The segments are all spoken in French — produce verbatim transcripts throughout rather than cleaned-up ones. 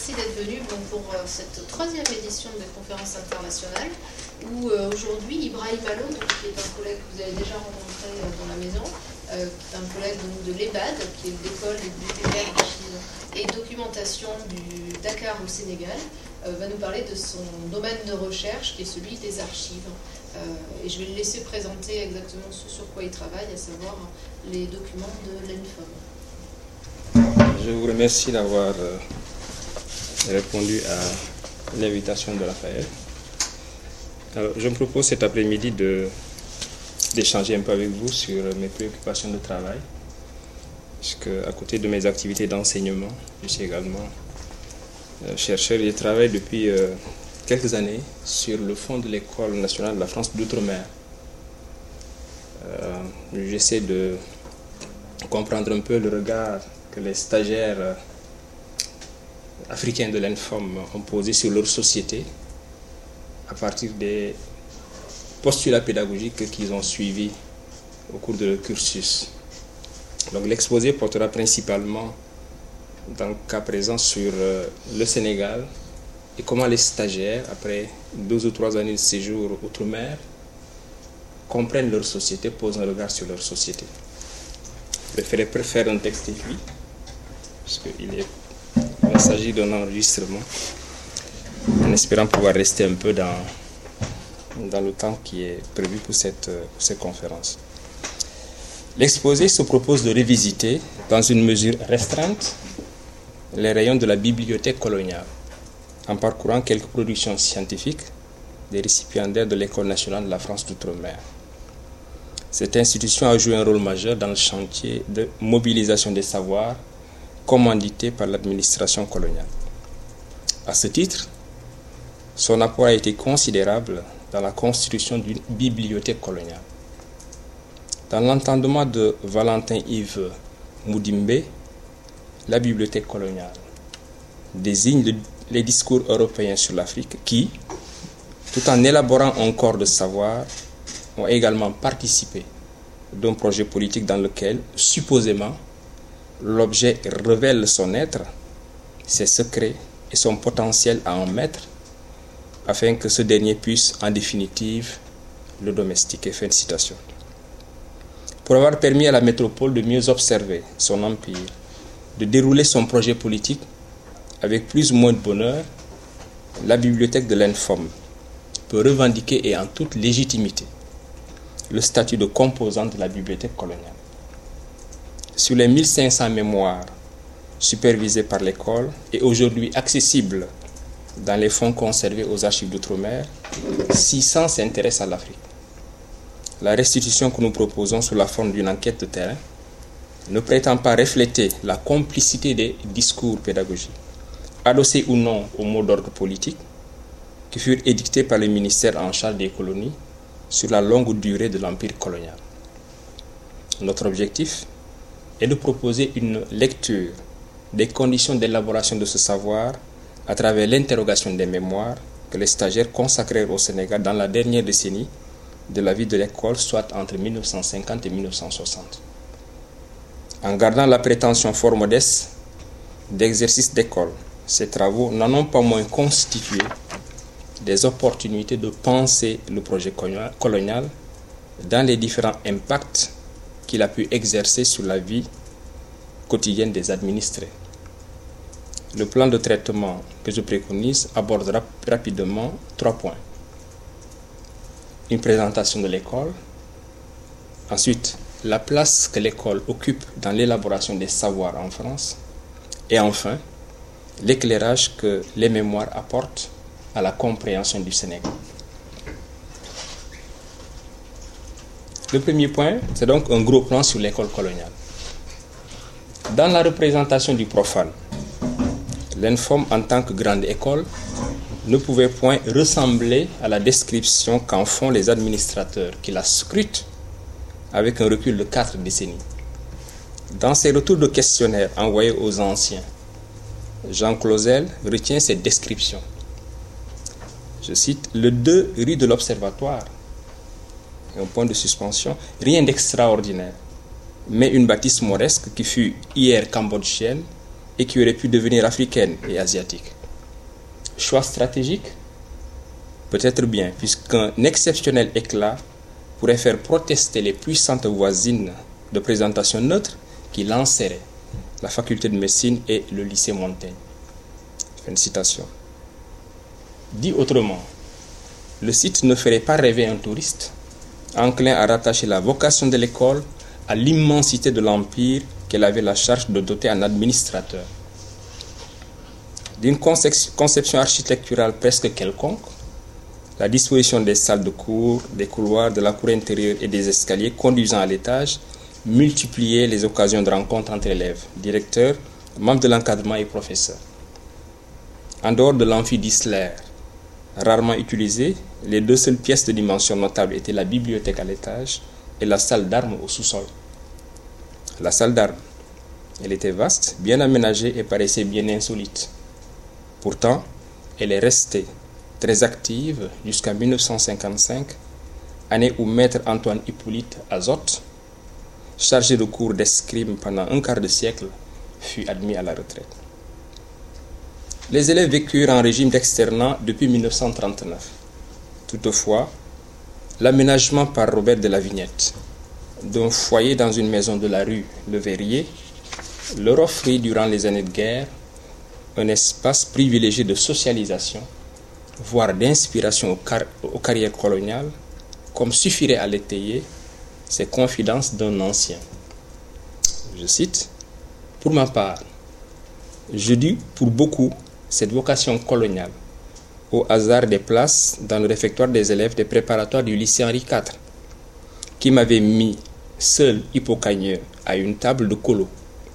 merci d'être venu bon, pour euh, cette troisième édition des conférences internationales où euh, aujourd'hui Ibrahim Allo, qui est un collègue que vous avez déjà rencontré euh, dans la maison, euh, un collègue donc, de l'E B A D, qui est l'école bibliothécaire et documentation du Dakar au Sénégal, euh, va nous parler de son domaine de recherche qui est celui des archives. Euh, et je vais le laisser présenter exactement ce sur quoi il travaille, à savoir les documents de l'E N F O M. Je vous remercie d'avoir euh, répondu à l'invitation de Raphaël. Alors, je me propose cet après-midi de, d'échanger un peu avec vous sur mes préoccupations de travail, puisque à côté de mes activités d'enseignement, je suis également euh, chercheur et je travaille depuis euh, quelques années sur le fond de l'École nationale de la France d'outre-mer. Euh, j'essaie de comprendre un peu le regard que les stagiaires euh, africains de l'E N F O M ont posé sur leur société à partir des postulats pédagogiques qu'ils ont suivis au cours de leur cursus. Donc l'exposé portera principalement, dans le cas présent, sur euh, le Sénégal et comment les stagiaires, après deux ou trois années de séjour outre-mer, comprennent leur société, posent un regard sur leur société. Je préférais faire un texte écrit, puisqu'il est, il s'agit d'un enregistrement, en espérant pouvoir rester un peu dans, dans le temps qui est prévu pour cette, pour cette conférence. L'exposé se propose de revisiter, dans une mesure restreinte, les rayons de la bibliothèque coloniale, en parcourant quelques productions scientifiques des récipiendaires de l'École nationale de la France d'outre-mer. Cette institution a joué un rôle majeur dans le chantier de mobilisation des savoirs commandité par l'administration coloniale. À ce titre, son apport a été considérable dans la constitution d'une bibliothèque coloniale. Dans l'entendement de Valentin-Yves Moudimbe, la bibliothèque coloniale désigne les discours européens sur l'Afrique qui, tout en élaborant un corps de savoir, ont également participé d'un projet politique dans lequel, supposément, l'objet révèle son être, ses secrets et son potentiel à en mettre, afin que ce dernier puisse, en définitive, le domestiquer. Fin de citation. Pour avoir permis à la métropole de mieux observer son empire, de dérouler son projet politique avec plus ou moins de bonheur, la bibliothèque de l'E N F O M peut revendiquer et en toute légitimité le statut de composante de la bibliothèque coloniale. Sur les mille cinq cents mémoires supervisées par l'école et aujourd'hui accessibles dans les fonds conservés aux archives d'outre-mer, six cents s'intéressent à l'Afrique. La restitution que nous proposons sous la forme d'une enquête de terrain ne prétend pas refléter la complicité des discours pédagogiques, adossés ou non aux mots d'ordre politique, qui furent édictés par le ministère en charge des colonies sur la longue durée de l'empire colonial. Notre objectif est de proposer une lecture des conditions d'élaboration de ce savoir à travers l'interrogation des mémoires que les stagiaires consacrèrent au Sénégal dans la dernière décennie de la vie de l'école, soit entre mille neuf cent cinquante et mille neuf cent soixante. En gardant la prétention fort modeste d'exercice d'école, ces travaux n'en ont pas moins constitué des opportunités de penser le projet colonial dans les différents impacts qu'il a pu exercer sur la vie quotidienne des administrés. Le plan de traitement que je préconise abordera rapidement trois points. Une présentation de l'école, ensuite la place que l'école occupe dans l'élaboration des savoirs en France, et enfin l'éclairage que les mémoires apportent à la compréhension du Sénégal. Le premier point, c'est donc un gros plan sur l'école coloniale. Dans la représentation du profane, l'E N F O M en tant que grande école ne pouvait point ressembler à la description qu'en font les administrateurs qui la scrutent avec un recul de quatre décennies. Dans ses retours de questionnaires envoyés aux anciens, Jean Clausel retient cette description. Je cite, « Le deux rue de l'Observatoire, un point de suspension, rien d'extraordinaire, mais une bâtisse mauresque qui fut hier cambodgienne et qui aurait pu devenir africaine et asiatique. Choix stratégique? Peut-être bien, puisqu'un exceptionnel éclat pourrait faire protester les puissantes voisines de présentation neutre qui lanceraient la faculté de médecine et le lycée Montaigne. Fin de citation. Dit autrement, le site ne ferait pas rêver un touriste enclin à rattacher la vocation de l'école à l'immensité de l'empire qu'elle avait la charge de doter un administrateur. D'une conception architecturale presque quelconque, la disposition des salles de cours, des couloirs, de la cour intérieure et des escaliers conduisant à l'étage multipliait les occasions de rencontre entre élèves, directeurs, membres de l'encadrement et professeurs. En dehors de l'amphi d'Isler, rarement utilisé, les deux seules pièces de dimension notable étaient la bibliothèque à l'étage et la salle d'armes au sous-sol. La salle d'armes, elle était vaste, bien aménagée et paraissait bien insolite. Pourtant, elle est restée très active jusqu'en mille neuf cent cinquante-cinq, année où maître Antoine Hippolyte Azotte, chargé de cours d'escrime pendant un quart de siècle, fut admis à la retraite. Les élèves vécurent en régime d'externat depuis mille neuf cent trente-neuf. Toutefois, l'aménagement par Robert de la Vignette d'un foyer dans une maison de la rue Le Verrier leur offrit durant les années de guerre un espace privilégié de socialisation, voire d'inspiration aux, car- aux carrières coloniales, comme suffirait à l'étayer ces confidences d'un ancien. Je cite, « Pour ma part, je dis pour beaucoup cette vocation coloniale, au hasard des places dans le réfectoire des élèves des préparatoires du lycée Henri quatre, qui m'avait mis seul hippocagneux à une table de colo.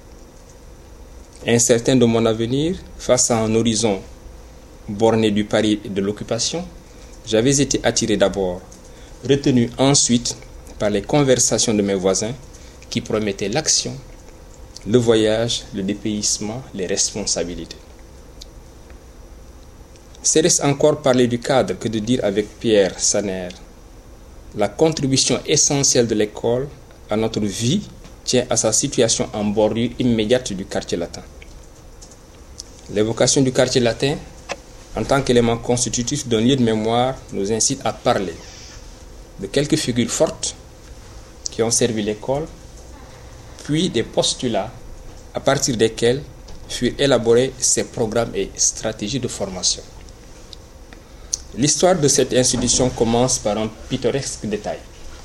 Incertain de mon avenir, face à un horizon borné du pari et de l'occupation, j'avais été attiré d'abord, retenu ensuite par les conversations de mes voisins qui promettaient l'action, le voyage, le dépaysement, les responsabilités. Serait-ce encore parler du cadre que de dire avec Pierre Saner, la contribution essentielle de l'école à notre vie tient à sa situation en bordure immédiate du quartier latin. L'évocation du quartier latin, en tant qu'élément constitutif d'un lieu de mémoire, nous incite à parler de quelques figures fortes qui ont servi l'école, puis des postulats à partir desquels furent élaborés ses programmes et stratégies de formation. L'histoire de cette institution commence par un pittoresque détail.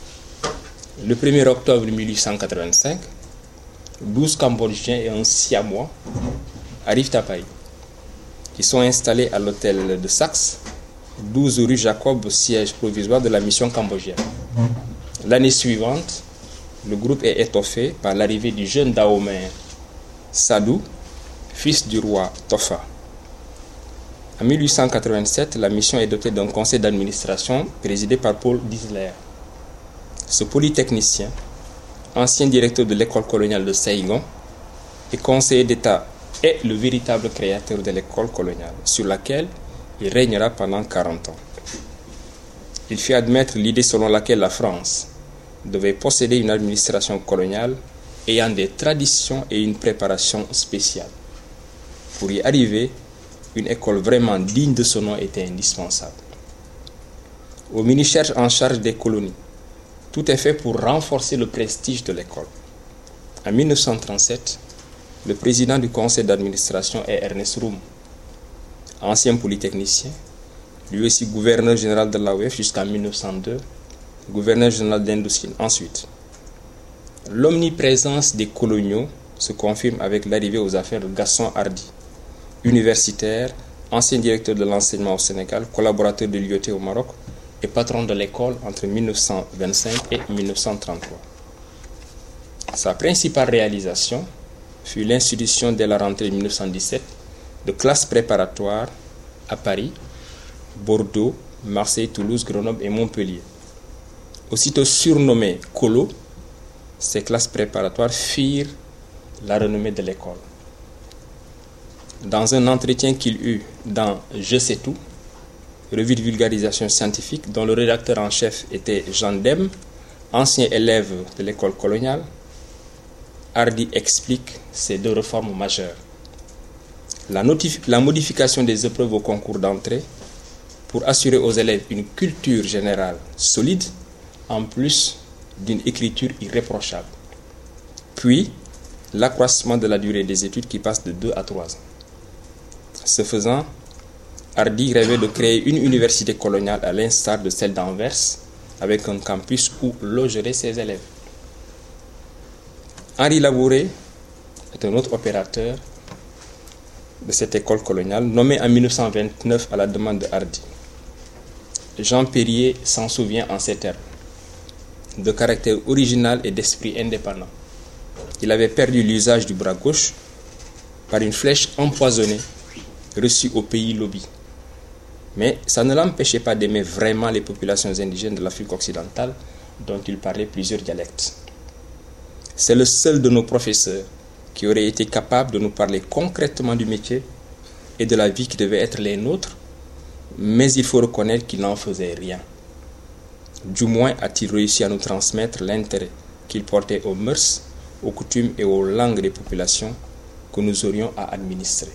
Le premier octobre mille huit cent quatre-vingt-cinq, douze Cambodgiens et un Siamois arrivent à Paris. Ils sont installés à l'hôtel de Saxe, douze rue Jacob, siège provisoire de la mission cambodgienne. L'année suivante, le groupe est étoffé par l'arrivée du jeune Dahomey Sadou, fils du roi Tofa. En mille huit cent quatre-vingt-sept, la mission est dotée d'un conseil d'administration présidé par Paul Disler. Ce polytechnicien, ancien directeur de l'école coloniale de Saigon et conseiller d'État, est le véritable créateur de l'école coloniale, sur laquelle il régnera pendant quarante ans. Il fit admettre l'idée selon laquelle la France devait posséder une administration coloniale ayant des traditions et une préparation spéciale. Pour y arriver, une école vraiment digne de ce nom était indispensable. Au ministère en charge des colonies, tout est fait pour renforcer le prestige de l'école. En mille neuf cent trente-sept, le président du conseil d'administration est Ernest Roume, ancien polytechnicien, lui aussi gouverneur général de l'A O F jusqu'en mille neuf cent deux, gouverneur général d'Indochine ensuite. L'omniprésence des coloniaux se confirme avec l'arrivée aux affaires de Gaston Hardy, universitaire, ancien directeur de l'enseignement au Sénégal, collaborateur de l'I O T au Maroc et patron de l'école entre mille neuf cent vingt-cinq et mille neuf cent trente-trois. Sa principale réalisation fut l'institution dès la rentrée mille neuf cent dix-sept de classes préparatoires à Paris, Bordeaux, Marseille, Toulouse, Grenoble et Montpellier. Aussitôt surnommées Colo, ces classes préparatoires firent la renommée de l'école. Dans un entretien qu'il eut dans Je sais tout, revue de vulgarisation scientifique dont le rédacteur en chef était Jean Dem, ancien élève de l'école coloniale, Hardy explique ces deux réformes majeures. la, la modification des épreuves au concours d'entrée pour assurer aux élèves une culture générale solide, en plus d'une écriture irréprochable. Puis, l'accroissement de la durée des études qui passe de deux à trois ans. Ce faisant, Hardy rêvait de créer une université coloniale à l'instar de celle d'Anvers, avec un campus où logerait ses élèves. Henri Labouré est un autre opérateur de cette école coloniale, nommé en mille neuf cent vingt-neuf à la demande de Hardy. Jean Perrier s'en souvient en ces termes: de caractère original et d'esprit indépendant. Il avait perdu l'usage du bras gauche par une flèche empoisonnée reçue au pays Lobi. Mais ça ne l'empêchait pas d'aimer vraiment les populations indigènes de l'Afrique occidentale, dont il parlait plusieurs dialectes. C'est le seul de nos professeurs qui aurait été capable de nous parler concrètement du métier et de la vie qui devait être les nôtres, mais il faut reconnaître qu'il n'en faisait rien. Du moins a-t-il réussi à nous transmettre l'intérêt qu'il portait aux mœurs, aux coutumes et aux langues des populations que nous aurions à administrer.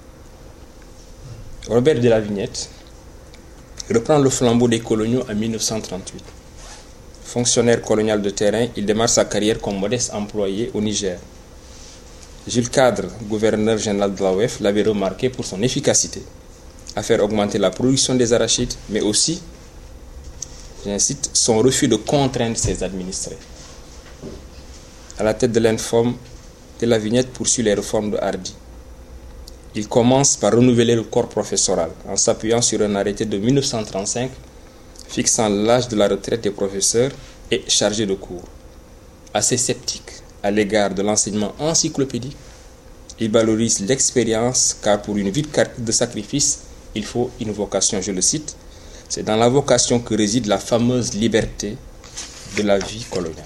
Robert de la Vignette reprend le flambeau des coloniaux en mille neuf cent trente-huit. Fonctionnaire colonial de terrain, il démarre sa carrière comme modeste employé au Niger. Jules Cadre, gouverneur général de l'A O F, l'avait remarqué pour son efficacité à faire augmenter la production des arachides, mais aussi, j'incite, son refus de contraindre ses administrés. À la tête de l'Infom, de la Vignette poursuit les réformes de Hardy. Il commence par renouveler le corps professoral en s'appuyant sur un arrêté de mille neuf cent trente-cinq fixant l'âge de la retraite des professeurs et chargés de cours. Assez sceptique à l'égard de l'enseignement encyclopédique, il valorise l'expérience car pour une vie de sacrifice, il faut une vocation, je le cite, c'est dans la vocation que réside la fameuse liberté de la vie coloniale.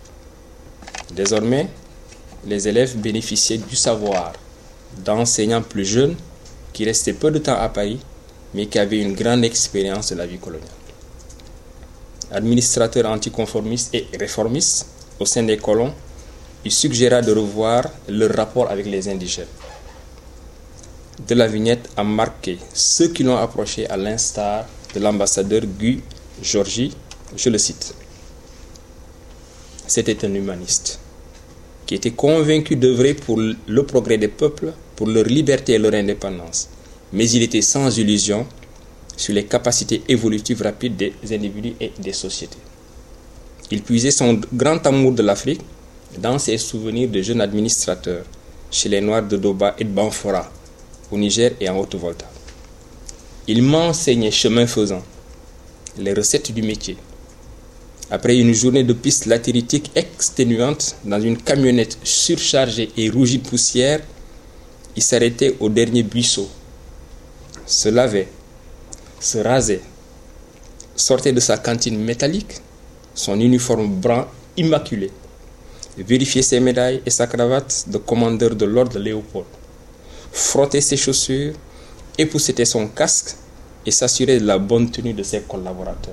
Désormais, les élèves bénéficiaient du savoir d'enseignants plus jeunes qui restaient peu de temps à Paris, mais qui avaient une grande expérience de la vie coloniale. Administrateur anticonformiste et réformiste au sein des colons, il suggéra de revoir leur rapport avec les indigènes. De la Vignette a marqué ceux qui l'ont approché à l'instar de l'ambassadeur Guy Georgi, je le cite. C'était un humaniste qui était convaincu d'œuvrer pour le progrès des peuples, pour leur liberté et leur indépendance. Mais il était sans illusion sur les capacités évolutives rapides des individus et des sociétés. Il puisait son grand amour de l'Afrique dans ses souvenirs de jeune administrateur chez les Noirs de Doba et de Banfora, au Niger et en Haute-Volta. Il m'enseignait chemin faisant les recettes du métier. Après une journée de piste latéritique exténuante dans une camionnette surchargée et rougie de poussière, il s'arrêtait au dernier buisson, se lavait, se rasait, sortait de sa cantine métallique, son uniforme brun immaculé, vérifiait ses médailles et sa cravate de commandeur de l'ordre Léopold, frottait ses chaussures, époussetait son casque et s'assurait de la bonne tenue de ses collaborateurs.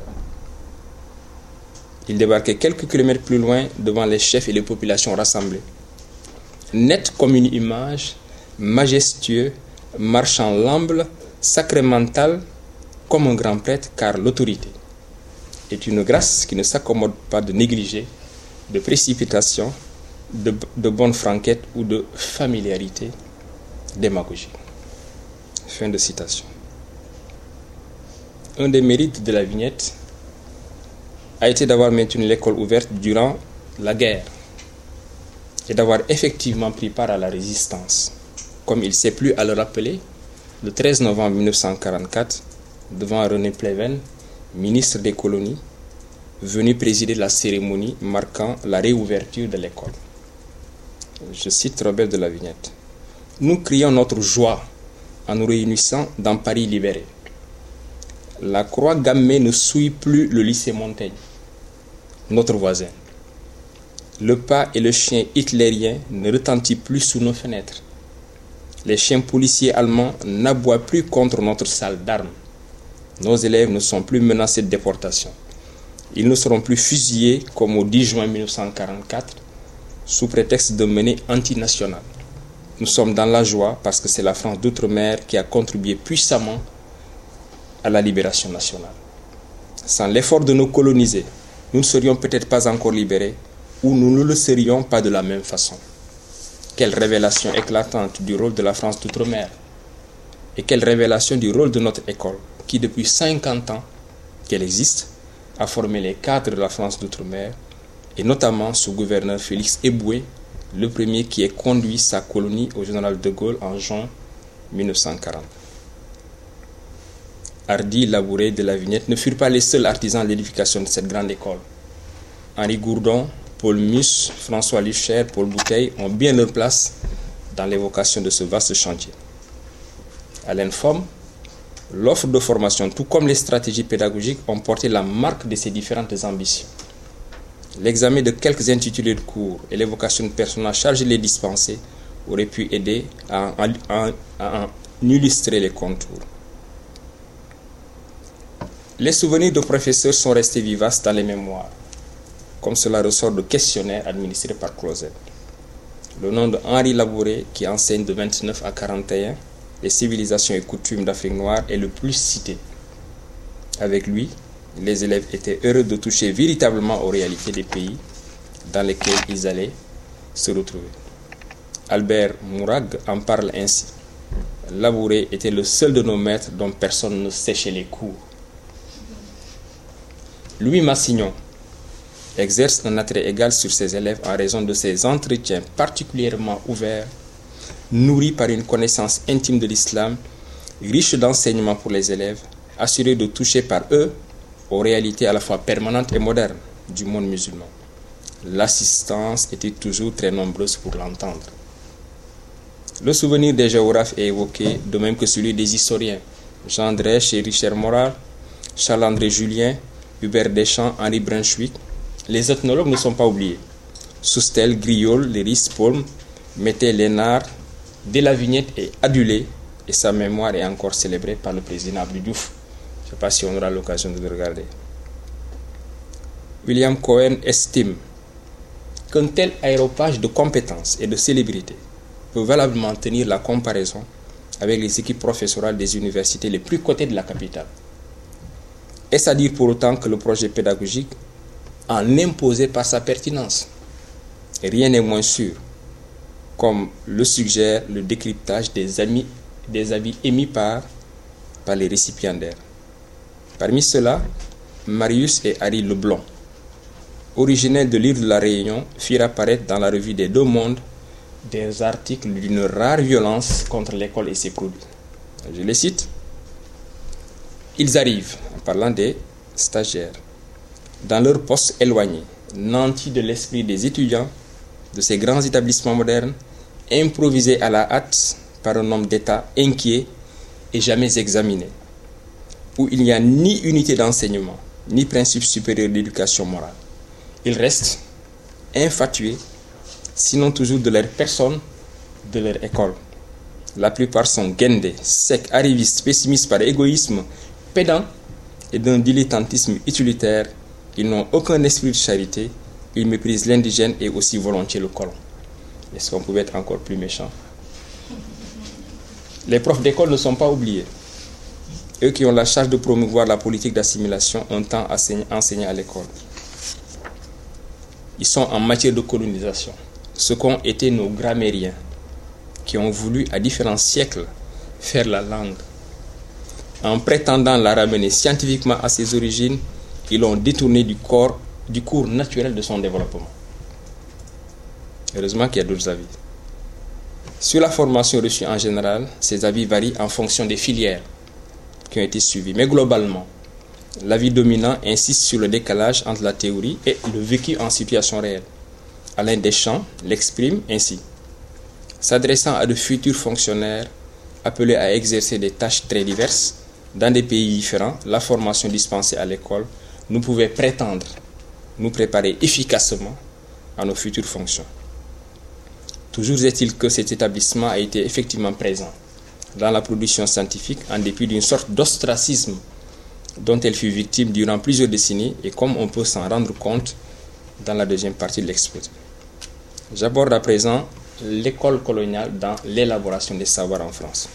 Il débarquait quelques kilomètres plus loin devant les chefs et les populations rassemblées. Net comme une image, majestueux, marchant l'amble, sacramental, comme un grand prêtre, car l'autorité est une grâce qui ne s'accommode pas de négliger, de précipitation, de, de bonne franquette ou de familiarité démagogique. Fin de citation. Un des mérites de la Vignette a été d'avoir maintenu l'école ouverte durant la guerre et d'avoir effectivement pris part à la résistance. Comme il s'est plu à le rappeler, le treize novembre mille neuf cent quarante-quatre, devant René Pleven, ministre des colonies, venu présider la cérémonie marquant la réouverture de l'école. Je cite Robert de la Vignette. « Nous crions notre joie en nous réunissant dans Paris libéré. La croix gammée ne souille plus le lycée Montaigne, notre voisin. Le pas et le chien hitlérien ne retentissent plus sous nos fenêtres. Les chiens policiers allemands n'aboient plus contre notre salle d'armes. Nos élèves ne sont plus menacés de déportation. Ils ne seront plus fusillés comme au dix juin mille neuf cent quarante-quatre sous prétexte de menées antinationales. nous sommes dans la joie parce que c'est la France d'outre-mer qui a contribué puissamment à la libération nationale. Sans l'effort de nos colonisés, nous ne serions peut-être pas encore libérés ou nous ne le serions pas de la même façon. Quelle révélation éclatante du rôle de la France d'outre-mer et quelle révélation du rôle de notre école qui, depuis cinquante ans qu'elle existe, a formé les cadres de la France d'outre-mer et notamment ce gouverneur Félix Éboué, le premier qui ait conduit sa colonie au général de Gaulle en juin mille neuf cent quarante. Hardy, Labouré, de La Vignette ne furent pas les seuls artisans de l'édification de cette grande école. Henri Gourdon, Paul Mus, François Luchère, Paul Bouteille ont bien leur place dans l'évocation de ce vaste chantier. À l'Inform, l'offre de formation, tout comme les stratégies pédagogiques, ont porté la marque de ces différentes ambitions. L'examen de quelques intitulés de cours et l'évocation de personnages chargés de les dispenser auraient pu aider à, à, à, à en illustrer les contours. Les souvenirs de professeurs sont restés vivaces dans les mémoires, comme cela ressort de questionnaires administrés par Closet. Le nom de Henri Labouré, qui enseigne de vingt-neuf à quarante et un les civilisations et coutumes d'Afrique noire, est le plus cité. Avec lui, les élèves étaient heureux de toucher véritablement aux réalités des pays dans lesquels ils allaient se retrouver. Albert Mourag en parle ainsi. Labouré était le seul de nos maîtres dont personne ne séchait les cours. Louis Massignon exerce un attrait égal sur ses élèves en raison de ses entretiens particulièrement ouverts, nourris par une connaissance intime de l'islam, riche d'enseignements pour les élèves, assurés de toucher par eux aux réalités à la fois permanentes et modernes du monde musulman. L'assistance était toujours très nombreuse pour l'entendre. Le souvenir des géographes est évoqué, de même que celui des historiens. Jean Drèche et Richard Moral, Charles-André Julien, Hubert Deschamps, Henri Brunswick. Les ethnologues ne sont pas oubliés. Soustel, Griol, Léris, Paulme, Mété, Lénard, De La Vignette est adulé et sa mémoire est encore célébrée par le président Abdou Diouf. Je ne sais pas si on aura l'occasion de le regarder. William Cohen estime qu'un tel aéropage de compétences et de célébrité peut valablement tenir la comparaison avec les équipes professorales des universités les plus cotées de la capitale. Est-ce à dire pour autant que le projet pédagogique en imposait par sa pertinence? Rien n'est moins sûr, comme le suggère le décryptage des, amis, des avis émis par, par les récipiendaires. Parmi ceux-là, Marius et Harry Leblond, originaires de l'île de la Réunion, firent apparaître dans la revue des Deux Mondes des articles d'une rare violence contre l'école et ses produits. Je les cite. Ils arrivent, en parlant des stagiaires, dans leur poste éloigné, nantis de l'esprit des étudiants de ces grands établissements modernes, improvisés à la hâte par un homme d'État inquiet et jamais examiné, où il n'y a ni unité d'enseignement, ni principe supérieur d'éducation morale. Ils restent infatués, sinon toujours de leur personne, de leur école. La plupart sont guendés, secs, arrivistes, pessimistes par égoïsme, pédants et d'un dilettantisme utilitaire. Ils n'ont aucun esprit de charité, ils méprisent l'indigène et aussi volontiers le colon. Est-ce qu'on pouvait être encore plus méchant? Les profs d'école ne sont pas oubliés. Eux qui ont la charge de promouvoir la politique d'assimilation ont tant enseigné à l'école. Ils sont en matière de colonisation, ce qu'ont été nos grammairiens, qui ont voulu à différents siècles faire la langue. En prétendant la ramener scientifiquement à ses origines, ils l'ont détourné du, corps, du cours naturel de son développement. Heureusement qu'il y a d'autres avis. Sur la formation reçue en général, ces avis varient en fonction des filières qui ont été suivies. Mais globalement, l'avis dominant insiste sur le décalage entre la théorie et le vécu en situation réelle. Alain Deschamps l'exprime ainsi. S'adressant à de futurs fonctionnaires appelés à exercer des tâches très diverses dans des pays différents, la formation dispensée à l'école nous pouvait prétendre nous préparer efficacement à nos futures fonctions. Toujours est-il que cet établissement a été effectivement présent dans la production scientifique en dépit d'une sorte d'ostracisme dont elle fut victime durant plusieurs décennies et comme on peut s'en rendre compte dans la deuxième partie de l'exposé. J'aborde à présent l'école coloniale dans l'élaboration des savoirs en France.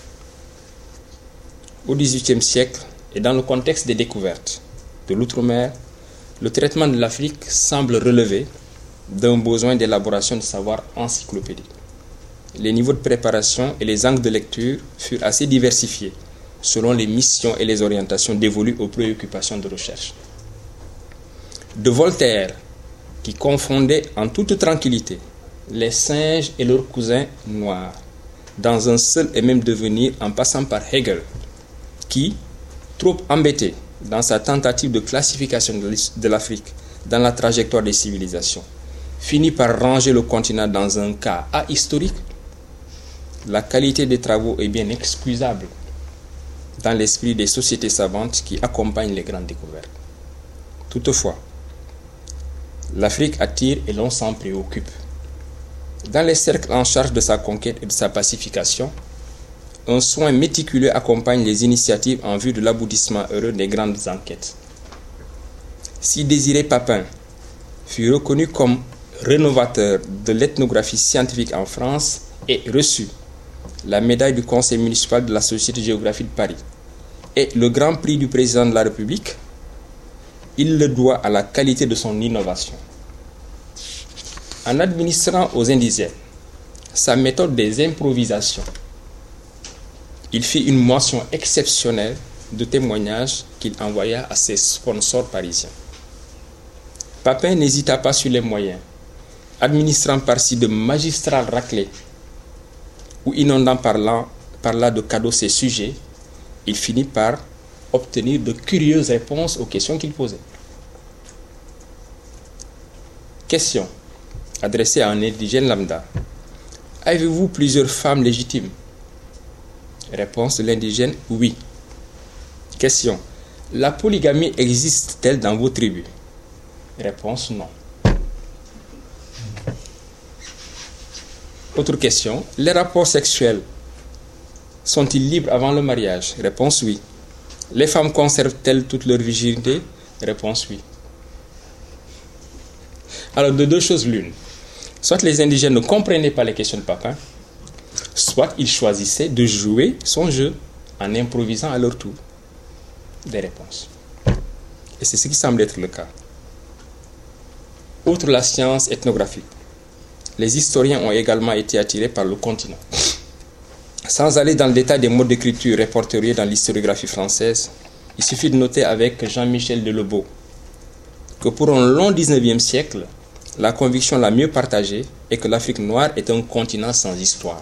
Au dix-huitième siècle, et dans le contexte des découvertes de l'outre-mer, le traitement de l'Afrique semble relever d'un besoin d'élaboration de savoirs encyclopédiques. Les niveaux de préparation et les angles de lecture furent assez diversifiés selon les missions et les orientations dévolues aux préoccupations de recherche. De Voltaire, qui confondait en toute tranquillité les singes et leurs cousins noirs dans un seul et même devenir, en passant par Hegel, qui, trop embêté dans sa tentative de classification de l'Afrique dans la trajectoire des civilisations, finit par ranger le continent dans un cas ahistorique. La qualité des travaux est bien excusable dans l'esprit des sociétés savantes qui accompagnent les grandes découvertes. Toutefois, l'Afrique attire et l'on s'en préoccupe. Dans les cercles en charge de sa conquête et de sa pacification, un soin méticuleux accompagne les initiatives en vue de l'aboutissement heureux des grandes enquêtes. Si Désiré Papin fut reconnu comme rénovateur de l'ethnographie scientifique en France et reçu la médaille du Conseil municipal de la Société de géographie de Paris et le Grand Prix du Président de la République, il le doit à la qualité de son innovation. En administrant aux indigènes sa méthode des improvisations, il fit une moisson exceptionnelle de témoignages qu'il envoya à ses sponsors parisiens. Papin n'hésita pas sur les moyens, administrant par-ci de magistrales raclées ou inondant par là, par là de cadeaux ses sujets, il finit par obtenir de curieuses réponses aux questions qu'il posait. Question adressée à un indigène lambda. Avez-vous plusieurs femmes légitimes? Réponse de l'indigène, oui. Question. La polygamie existe-t-elle dans vos tribus? Réponse, non. Autre question. Les rapports sexuels sont-ils libres avant le mariage? Réponse, oui. Les femmes conservent-elles toute leur virginité? Réponse, oui. Alors, de deux choses l'une. Soit les indigènes ne comprenaient pas les questions de Papin, soit ils choisissaient de jouer son jeu en improvisant à leur tour des réponses. Et c'est ce qui semble être le cas. Outre la science ethnographique, les historiens ont également été attirés par le continent. Sans aller dans le détail des modes d'écriture répertoriés dans l'historiographie française, il suffit de noter avec Jean-Michel Delebeau que pour un long dix-neuvième siècle, la conviction la mieux partagée est que l'Afrique noire est un continent sans histoire.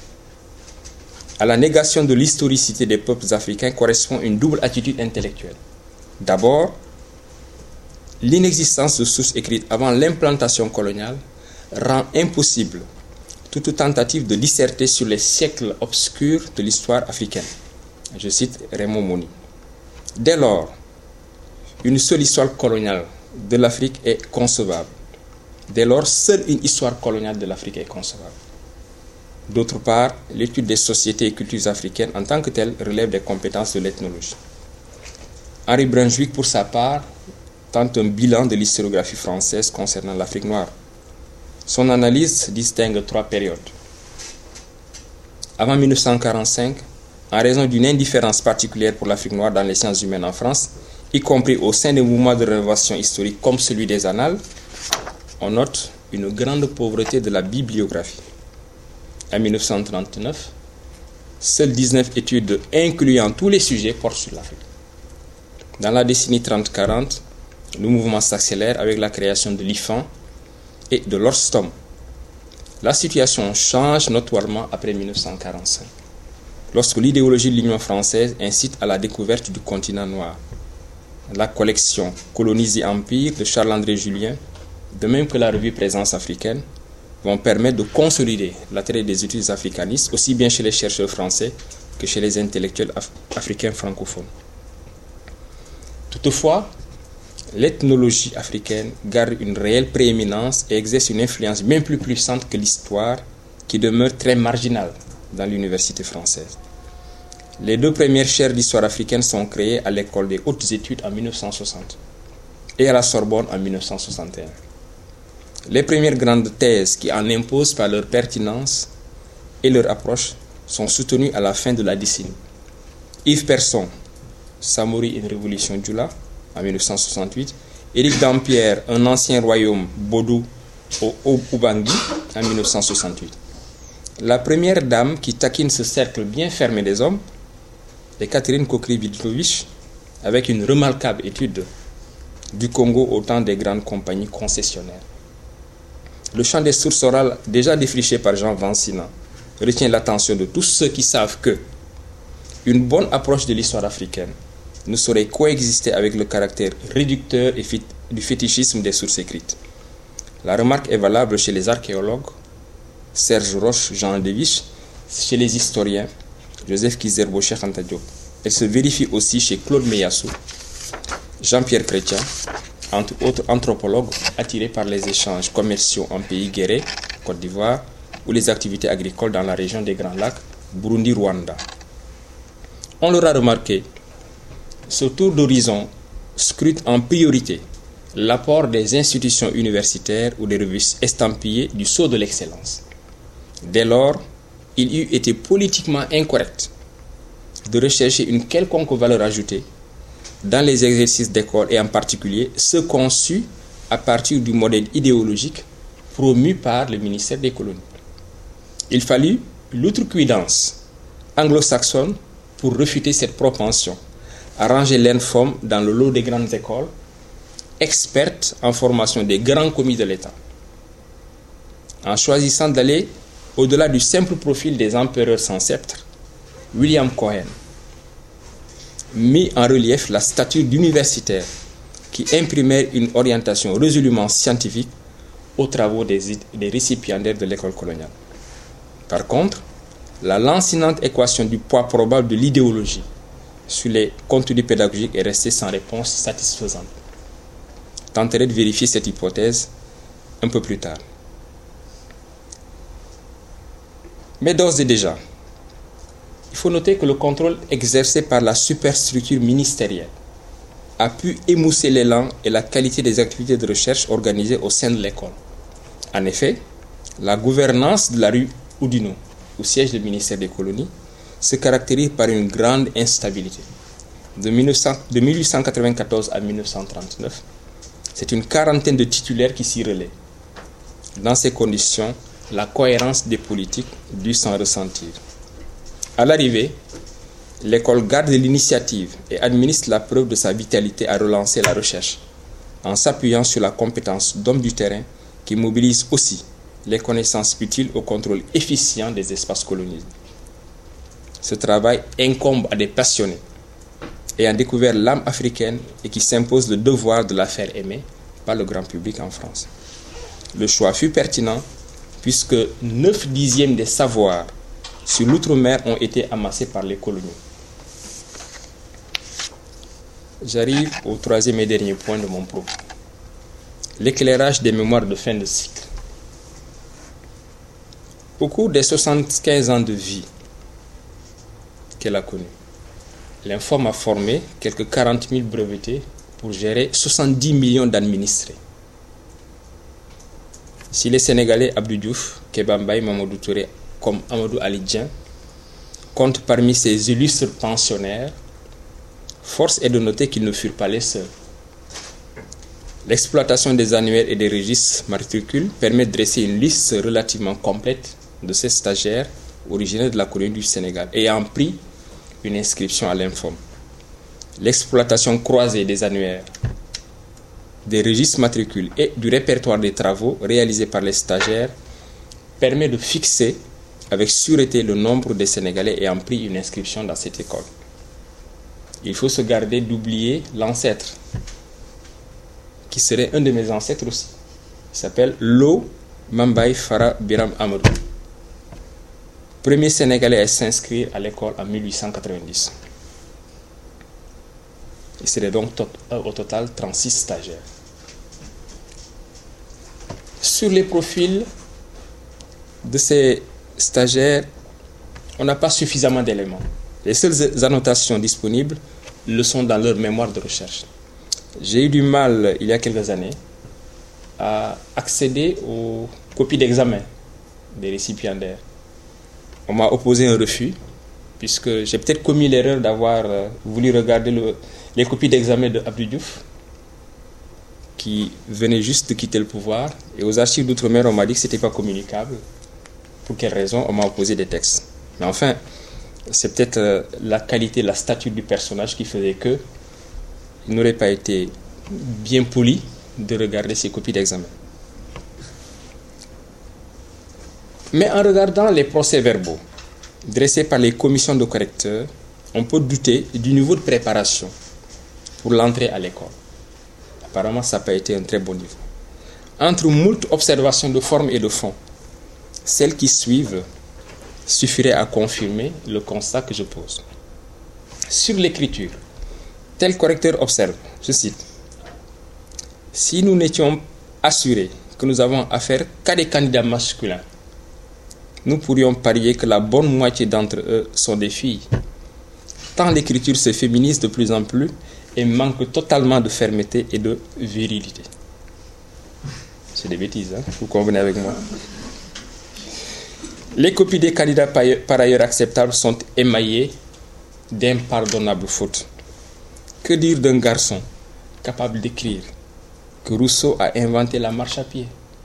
À la négation de l'historicité des peuples africains correspond une double attitude intellectuelle. D'abord, l'inexistence de sources écrites avant l'implantation coloniale rend impossible toute tentative de disserter sur les siècles obscurs de l'histoire africaine. Je cite Raymond Moni. Dès lors, une seule histoire coloniale de l'Afrique est concevable. Dès lors, seule une histoire coloniale de l'Afrique est concevable. D'autre part, l'étude des sociétés et cultures africaines en tant que telles relève des compétences de l'ethnologie. Henri Brunswick, pour sa part, tente un bilan de l'historiographie française concernant l'Afrique noire. Son analyse distingue trois périodes. Avant mille neuf cent quarante-cinq, en raison d'une indifférence particulière pour l'Afrique noire dans les sciences humaines en France, y compris au sein des mouvements de rénovation historique comme celui des Annales, on note une grande pauvreté de la bibliographie. En mille neuf cent trente-neuf, seules dix-neuf études incluant tous les sujets portent sur l'Afrique. Dans la décennie trente quarante, le mouvement s'accélère avec la création de l'I F A N et de l'Orstom. La situation change notoirement après mille neuf cent quarante-cinq, lorsque l'idéologie de l'Union française incite à la découverte du continent noir. La collection Coloniser Empire de Charles-André Julien, de même que la revue Présence africaine, vont permettre de consolider l'attrait des études africanistes, aussi bien chez les chercheurs français que chez les intellectuels af- africains francophones. Toutefois, l'ethnologie africaine garde une réelle prééminence et exerce une influence bien plus puissante que l'histoire, qui demeure très marginale dans l'université française. Les deux premières chaires d'histoire africaine sont créées à l'école des hautes études en mille neuf cent soixante et à la Sorbonne en mille neuf cent soixante et un. Les premières grandes thèses qui en imposent par leur pertinence et leur approche sont soutenues à la fin de la décennie. Yves Persson, Samori, une révolution Djoula, en mille neuf cent soixante-huit. Éric Dampierre, un ancien royaume Bodou au Ubangui, en mille neuf cent soixante-huit. La première dame qui taquine ce cercle bien fermé des hommes est Catherine Kokri-Vidlovich, avec une remarquable étude du Congo au temps des grandes compagnies concessionnaires. Le champ des sources orales, déjà défriché par Jean Vansina, retient l'attention de tous ceux qui savent que une bonne approche de l'histoire africaine ne saurait coexister avec le caractère réducteur et du fétichisme des sources écrites. La remarque est valable chez les archéologues, Serge Roche, Jean Devich, chez les historiens, Joseph Kizerbo, Cheikh Anta Diop. Elle se vérifie aussi chez Claude Meyassou, Jean-Pierre Chrétien, entre autres anthropologues attirés par les échanges commerciaux en pays guerrés, Côte d'Ivoire, ou les activités agricoles dans la région des Grands Lacs, Burundi, Rwanda. On l'aura remarqué, ce tour d'horizon scrute en priorité l'apport des institutions universitaires ou des revues estampillées du sceau de l'excellence. Dès lors, il eût été politiquement incorrect de rechercher une quelconque valeur ajoutée dans les exercices d'école et en particulier ceux conçus à partir du modèle idéologique promu par le ministère des colonies. Il fallut l'outrecuidance anglo-saxonne pour refuter cette propension à ranger l'Infom dans le lot des grandes écoles, expertes en formation des grands commis de l'État. En choisissant d'aller au-delà du simple profil des empereurs sans sceptre, William Cohen mit en relief la stature d'universitaire qui imprimait une orientation résolument scientifique aux travaux des, des récipiendaires de l'école coloniale. Par contre, la lancinante équation du poids probable de l'idéologie sur les contenus pédagogiques est restée sans réponse satisfaisante. Tenterai de vérifier cette hypothèse un peu plus tard. Mais d'ores et déjà, il faut noter que le contrôle exercé par la superstructure ministérielle a pu émousser l'élan et la qualité des activités de recherche organisées au sein de l'école. En effet, la gouvernance de la rue Oudinot, au siège du ministère des colonies, se caractérise par une grande instabilité. De mille huit cent quatre-vingt-quatorze à mille neuf cent trente-neuf, c'est une quarantaine de titulaires qui s'y relaient. Dans ces conditions, la cohérence des politiques dut s'en ressentir. À l'arrivée, l'école garde l'initiative et administre la preuve de sa vitalité à relancer la recherche, en s'appuyant sur la compétence d'hommes du terrain qui mobilise aussi les connaissances utiles au contrôle efficient des espaces colonisés. Ce travail incombe à des passionnés ayant découvert l'âme africaine et qui s'imposent le devoir de la faire aimer par le grand public en France. Le choix fut pertinent puisque neuf dixièmes des savoirs sur l'outre-mer ont été amassés par les coloniaux. J'arrive au troisième et dernier point de mon propos. L'éclairage des mémoires de fin de cycle. Au cours des soixante-quinze ans de vie qu'elle a connus, l'Infom a formé quelques quarante mille brevetés pour gérer soixante-dix millions d'administrés. Si les Sénégalais Abdou Diouf, Kéba Mbaye, Mamadou Touré comme Amadou Ali Dien comptent parmi ces illustres pensionnaires, force est de noter qu'ils ne furent pas les seuls. L'exploitation des annuaires et des registres matricules permet de dresser une liste relativement complète de ces stagiaires originaires de la colonie du Sénégal ayant pris une inscription à l'Infom. L'exploitation croisée des annuaires, des registres matricules et du répertoire des travaux réalisés par les stagiaires permet de fixer avec sûreté le nombre des Sénégalais ayant pris une inscription dans cette école. Il faut se garder d'oublier l'ancêtre, qui serait un de mes ancêtres aussi. Il s'appelle Lo Mambaye Fara Biram Amadou. Premier Sénégalais à s'inscrire à l'école en mille huit cent quatre-vingt-dix. Il serait donc au total trente-six stagiaires. Sur les profils de ces stagiaires, on n'a pas suffisamment d'éléments. Les seules annotations disponibles le sont dans leur mémoire de recherche. J'ai eu du mal, il y a quelques années, à accéder aux copies d'examen des récipiendaires. On m'a opposé un refus, puisque j'ai peut-être commis l'erreur d'avoir euh, voulu regarder le, les copies d'examen de Abdou Diouf, qui venait juste de quitter le pouvoir. Et aux archives d'outre-mer, on m'a dit que ce n'était pas communicable. Pour quelle raison? On m'a opposé des textes. Mais enfin, c'est peut-être euh, la qualité, la stature du personnage qui faisait que il n'aurait pas été bien poli de regarder ces copies d'examen. Mais en regardant les procès-verbaux dressés par les commissions de correcteurs, on peut douter du niveau de préparation pour l'entrée à l'école. Apparemment, ça n'a pas été un très bon niveau. Entre moult observations de forme et de fond, celles qui suivent suffiraient à confirmer le constat que je pose. Sur l'écriture, tel correcteur observe, je cite, « Si nous n'étions assurés que nous avons affaire qu'à des candidats masculins, nous pourrions parier que la bonne moitié d'entre eux sont des filles. Tant l'écriture se féminise de plus en plus et manque totalement de fermeté et de virilité. » C'est des bêtises, hein? Vous convenez avec moi? Les copies des candidats par ailleurs acceptables sont émaillées d'impardonnables fautes. Que dire d'un garçon capable d'écrire que Rousseau a inventé la marche à pied?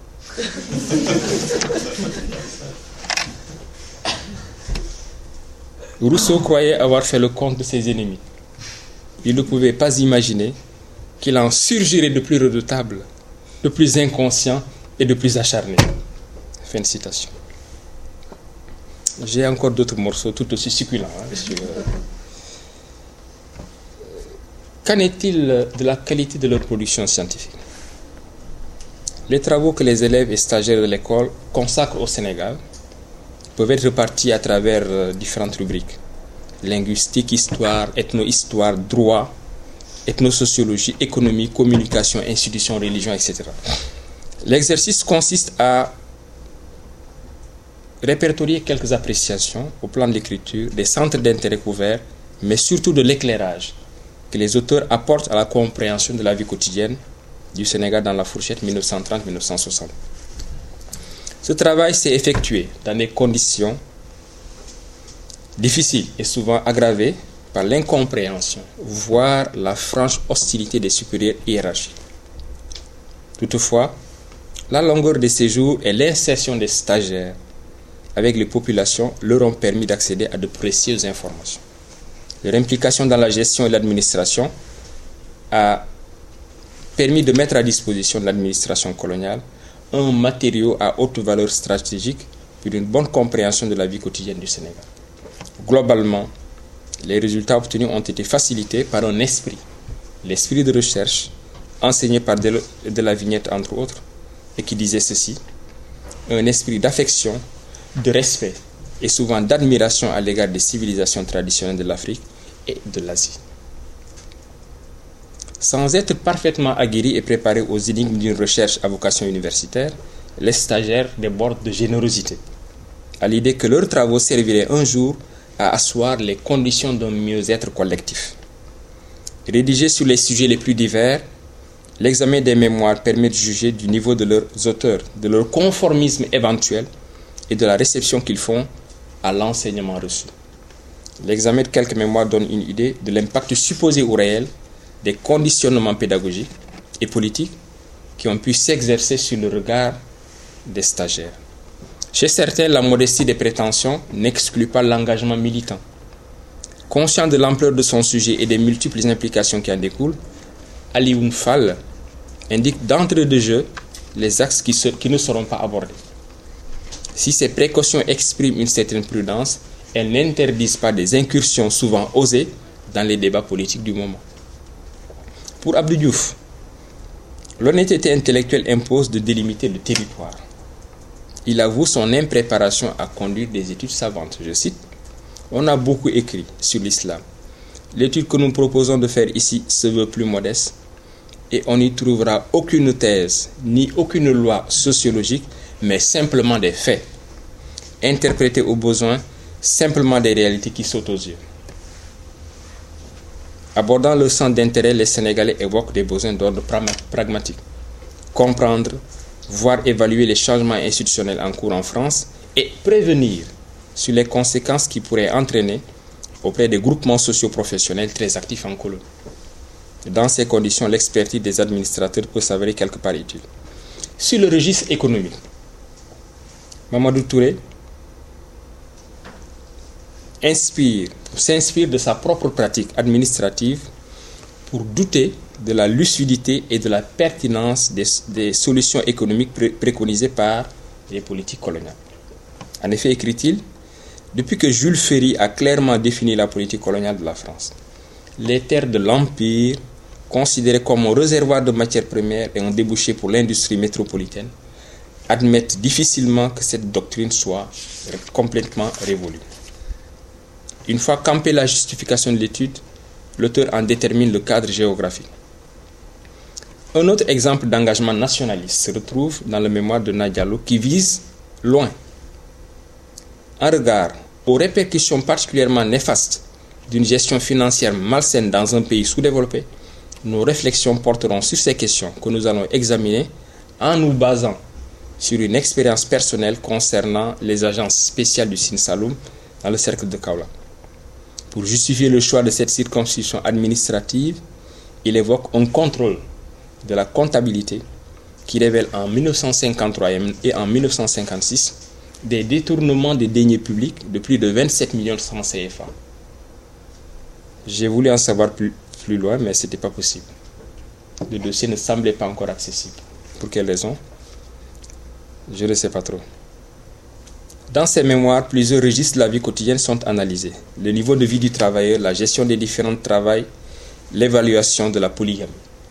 Rousseau croyait avoir fait le compte de ses ennemis. Il ne pouvait pas imaginer qu'il en surgirait de plus redoutable, de plus inconscient et de plus acharné. Fin de citation. J'ai encore d'autres morceaux tout aussi succulents. Hein, sur, euh... Qu'en est-il de la qualité de leur production scientifique? Les travaux que les élèves et stagiaires de l'école consacrent au Sénégal peuvent être répartis à travers euh, différentes rubriques. Linguistique, histoire, ethno-histoire, droit, ethnosociologie, économie, communication, institutions, religion, et cetera. L'exercice consiste à répertorier quelques appréciations au plan de l'écriture, des centres d'intérêt couverts, mais surtout de l'éclairage que les auteurs apportent à la compréhension de la vie quotidienne du Sénégal dans la fourchette mille neuf cent trente à mille neuf cent soixante. Ce travail s'est effectué dans des conditions difficiles et souvent aggravées par l'incompréhension, voire la franche hostilité des supérieurs hiérarchiques. Toutefois, la longueur des séjours et l'insertion des stagiaires avec les populations leur ont permis d'accéder à de précieuses informations. Leur implication dans la gestion et l'administration a permis de mettre à disposition de l'administration coloniale un matériau à haute valeur stratégique pour une bonne compréhension de la vie quotidienne du Sénégal. Globalement, les résultats obtenus ont été facilités par un esprit, l'esprit de recherche, enseigné par de la Vignette entre autres, et qui disait ceci, un esprit d'affection, de respect et souvent d'admiration à l'égard des civilisations traditionnelles de l'Afrique et de l'Asie. Sans être parfaitement aguerris et préparés aux énigmes d'une recherche à vocation universitaire, les stagiaires débordent de générosité, à l'idée que leurs travaux serviraient un jour à asseoir les conditions d'un mieux-être collectif. Rédigés sur les sujets les plus divers, l'examen des mémoires permet de juger du niveau de leurs auteurs, de leur conformisme éventuel et de la réception qu'ils font à l'enseignement reçu. L'examen de quelques mémoires donne une idée de l'impact supposé ou réel des conditionnements pédagogiques et politiques qui ont pu s'exercer sur le regard des stagiaires. Chez certains, la modestie des prétentions n'exclut pas l'engagement militant. Conscient de l'ampleur de son sujet et des multiples implications qui en découlent, Alioune Fall indique d'entrée de jeu les axes qui, se, qui ne seront pas abordés. Si ces précautions expriment une certaine prudence, elles n'interdisent pas des incursions souvent osées dans les débats politiques du moment. Pour Abdou Diouf, l'honnêteté intellectuelle impose de délimiter le territoire. Il avoue son impréparation à conduire des études savantes. Je cite, « On a beaucoup écrit sur l'islam. L'étude que nous proposons de faire ici se veut plus modeste et on n'y trouvera aucune thèse ni aucune loi sociologique, mais simplement des faits, interprétés au besoin, simplement des réalités qui sautent aux yeux. » Abordant le centre d'intérêt, les Sénégalais évoquent des besoins d'ordre pragmatique. comprendre, voire évaluer les changements institutionnels en cours en France et prévenir sur les conséquences qui pourraient entraîner auprès des groupements socio-professionnels très actifs en colonie. Dans ces conditions, l'expertise des administrateurs peut s'avérer quelque part utile. Sur le registre économique, Mamadou Touré inspire, s'inspire de sa propre pratique administrative pour douter de la lucidité et de la pertinence des, des solutions économiques pré- préconisées par les politiques coloniales. En effet, écrit-il, depuis que Jules Ferry a clairement défini la politique coloniale de la France, les terres de l'Empire, considérées comme un réservoir de matières premières et un débouché pour l'industrie métropolitaine, admettent difficilement que cette doctrine soit complètement révolue. Une fois campée la justification de l'étude, l'auteur en détermine le cadre géographique. Un autre exemple d'engagement nationaliste se retrouve dans le mémoire de Nadialo qui vise loin. En regard aux répercussions particulièrement néfastes d'une gestion financière malsaine dans un pays sous-développé, nos réflexions porteront sur ces questions que nous allons examiner en nous basant sur une expérience personnelle concernant les agences spéciales du Sine Saloum dans le cercle de Kaolack. Pour justifier le choix de cette circonscription administrative, il évoque un contrôle de la comptabilité qui révèle en dix-neuf cent cinquante-trois et en dix-neuf cent cinquante-six des détournements des deniers publics de plus de vingt-sept millions de francs C F A. J'ai voulu en savoir plus, plus loin, mais ce n'était pas possible. Le dossier ne semblait pas encore accessible. Pour quelle raison? Je ne sais pas trop. Dans ces mémoires, plusieurs registres de la vie quotidienne sont analysés. Le niveau de vie du travailleur, la gestion des différents travails, l'évaluation de la polygamie.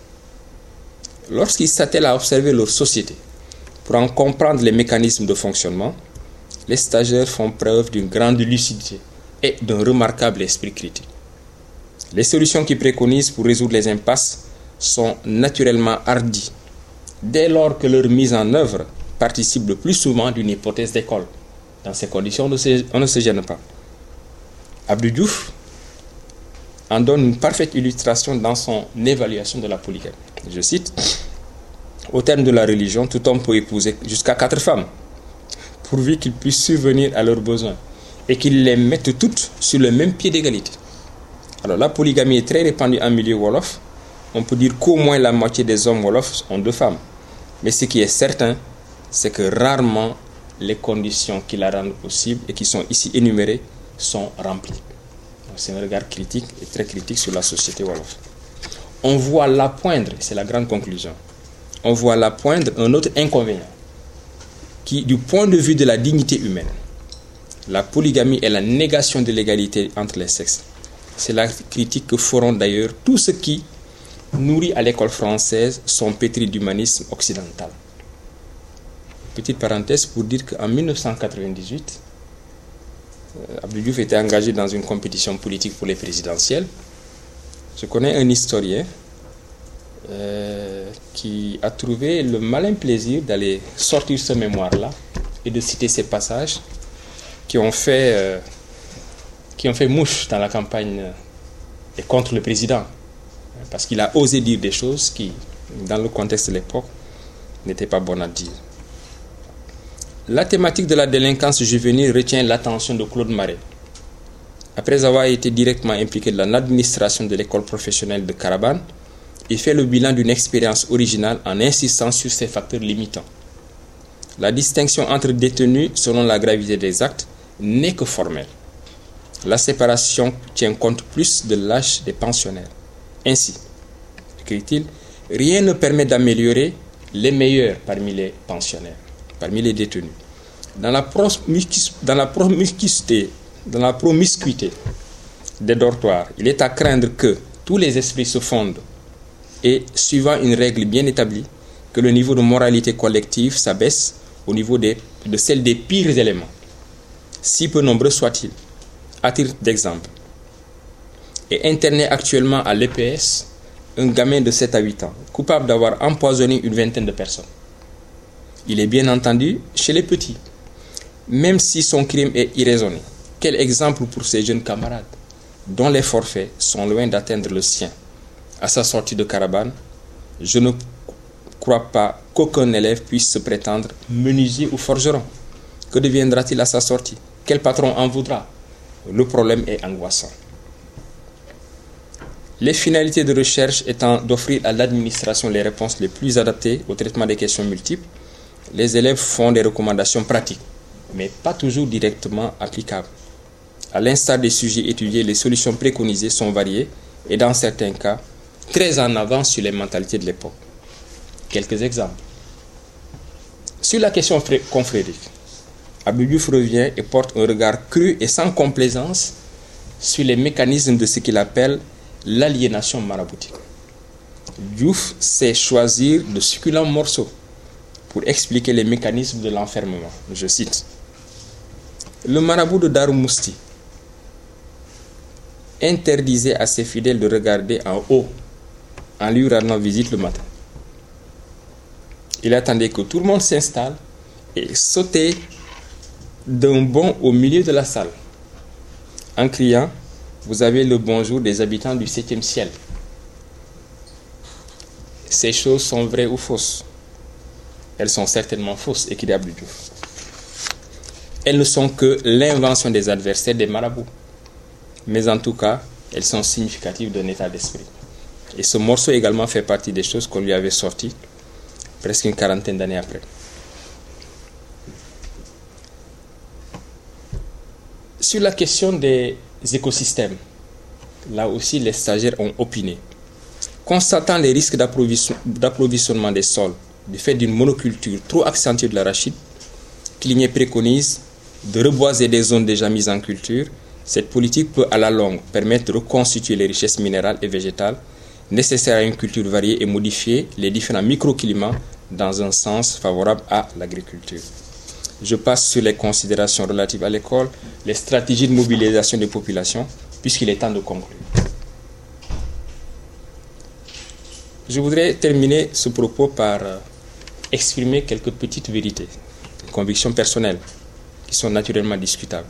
Lorsqu'ils s'attellent à observer leur société, pour en comprendre les mécanismes de fonctionnement, les stagiaires font preuve d'une grande lucidité et d'un remarquable esprit critique. Les solutions qu'ils préconisent pour résoudre les impasses sont naturellement hardies, dès lors que leur mise en œuvre participe le plus souvent d'une hypothèse d'école. Dans ces conditions, on ne se, on ne se gêne pas. Abdou Diouf en donne une parfaite illustration dans son évaluation de la polygamie. Je cite, « Au terme de la religion, tout homme peut épouser jusqu'à quatre femmes, pourvu qu'ils puissent subvenir à leurs besoins et qu'ils les mettent toutes sur le même pied d'égalité. » Alors la polygamie est très répandue en milieu wolof. On peut dire qu'au moins la moitié des hommes wolofs ont deux femmes. Mais ce qui est certain, c'est que rarement les conditions qui la rendent possible et qui sont ici énumérées sont remplies. Donc, c'est un regard critique et très critique sur la société wolof. On voit là poindre, c'est la grande conclusion, on voit là poindre un autre inconvénient qui, du point de vue de la dignité humaine, la polygamie est la négation de l'égalité entre les sexes. C'est la critique que feront d'ailleurs tous ceux qui, nourris à l'école française, sont pétris d'humanisme occidental. Petite parenthèse pour dire qu'en dix-neuf cent quatre-vingt-dix-huit, euh, Abdou Diouf était engagé dans une compétition politique pour les présidentielles. Je connais un historien euh, qui a trouvé le malin plaisir d'aller sortir ce mémoire-là et de citer ces passages qui ont fait, euh, qui ont fait mouche dans la campagne euh, et contre le président. Parce qu'il a osé dire des choses qui, dans le contexte de l'époque, n'étaient pas bonnes à dire. La thématique de la délinquance juvénile retient l'attention de Claude Marais. Après avoir été directement impliqué dans l'administration de l'école professionnelle de Carabane, il fait le bilan d'une expérience originale en insistant sur ces facteurs limitants. La distinction entre détenus selon la gravité des actes n'est que formelle. La séparation tient compte plus de l'âge des pensionnaires. Ainsi, écrit-il, rien ne permet d'améliorer les meilleurs parmi les pensionnaires, parmi les détenus. Dans la, promiscu- dans la promiscuité, dans la promiscuité des dortoirs, il est à craindre que tous les esprits se fondent et, suivant une règle bien établie, que le niveau de moralité collective s'abaisse au niveau des, de celle des pires éléments, si peu nombreux soient-ils. À titre d'exemple, est interné actuellement à l'E P S un gamin de sept à huit ans, coupable d'avoir empoisonné une vingtaine de personnes. Il est bien entendu chez les petits, même si son crime est irraisonné. Quel exemple pour ces jeunes camarades, dont les forfaits sont loin d'atteindre le sien. À sa sortie de Carabane, je ne crois pas qu'aucun élève puisse se prétendre menuisier ou forgeron. Que deviendra-t-il à sa sortie? Quel patron en voudra? Le problème est angoissant. Les finalités de recherche étant d'offrir à l'administration les réponses les plus adaptées au traitement des questions multiples, les élèves font des recommandations pratiques, mais pas toujours directement applicables. À l'instar des sujets étudiés, les solutions préconisées sont variées et dans certains cas, très en avance sur les mentalités de l'époque. Quelques exemples. Sur la question confrérique, Abdou Diouf revient et porte un regard cru et sans complaisance sur les mécanismes de ce qu'il appelle l'aliénation maraboutique. Diouf sait choisir de succulents morceaux pour expliquer les mécanismes de l'enfermement. Je cite. Le marabout de Darou Mousti interdisait à ses fidèles de regarder en haut en lui rendant visite le matin. Il attendait que tout le monde s'installe et sautait d'un bond au milieu de la salle en criant « Vous avez le bonjour des habitants du septième ciel ». Ces choses sont vraies ou fausses? Elles sont certainement fausses, écrit Abdou Diouf. Elles ne sont que l'invention des adversaires des marabouts. Mais en tout cas, elles sont significatives d'un état d'esprit. Et ce morceau également fait partie des choses qu'on lui avait sorties presque une quarantaine d'années après. Sur la question des écosystèmes, là aussi les stagiaires ont opiné. Constatant les risques d'approvisionnement des sols du fait d'une monoculture trop accentuée de l'arachide, Clignet préconise de reboiser des zones déjà mises en culture. Cette politique peut à la longue permettre de reconstituer les richesses minérales et végétales nécessaires à une culture variée et modifier les différents microclimats dans un sens favorable à l'agriculture. Je passe sur les considérations relatives à l'école, les stratégies de mobilisation des populations, puisqu'il est temps de conclure. Je voudrais terminer ce propos par exprimer quelques petites vérités, convictions personnelles, qui sont naturellement discutables.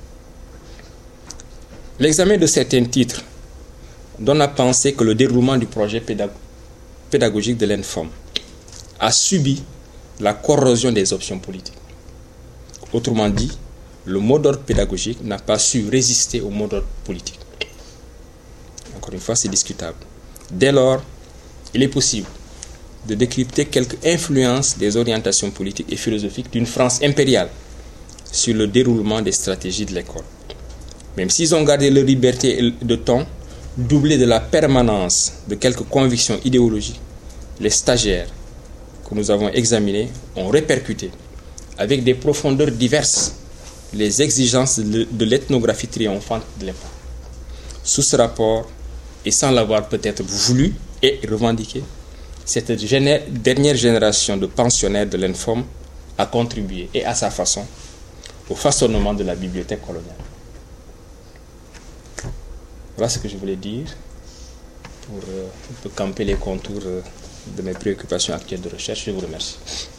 L'examen de certains titres donne à penser que le déroulement du projet pédag- pédagogique de l'E N F O M a subi la corrosion des options politiques. Autrement dit, le mot d'ordre pédagogique n'a pas su résister au mot d'ordre politique. Encore une fois, c'est discutable. Dès lors, il est possible de décrypter quelques influences des orientations politiques et philosophiques d'une France impériale sur le déroulement des stratégies de l'école. Même s'ils ont gardé leur liberté de ton, doublée de la permanence de quelques convictions idéologiques, les stagiaires que nous avons examinés ont répercuté avec des profondeurs diverses les exigences de, de l'ethnographie triomphante de l'époque. Sous ce rapport, et sans l'avoir peut-être voulu et revendiqué, cette géné- dernière génération de pensionnaires de l'E N F O M a contribué, et à sa façon, au façonnement de la bibliothèque coloniale. Voilà ce que je voulais dire pour, euh, pour camper les contours euh, de mes préoccupations actuelles de recherche. Je vous remercie.